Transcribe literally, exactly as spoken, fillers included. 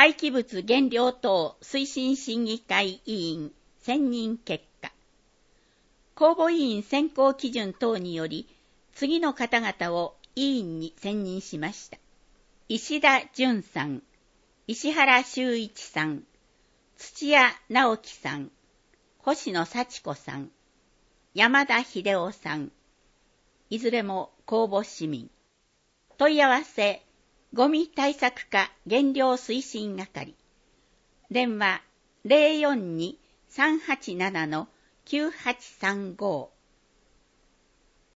廃棄物減量等推進審議会委員選任結果。公募委員選考基準等により、次の方々を委員に選任しました。石田淳さん、石原修一さん、土屋直樹さん、星野幸子さん、山田秀夫さん、いずれも公募市民。問い合わせ、ゴミ対策課減量推進係。電話 ゼロよんに さんはちなな きゅうはちさんご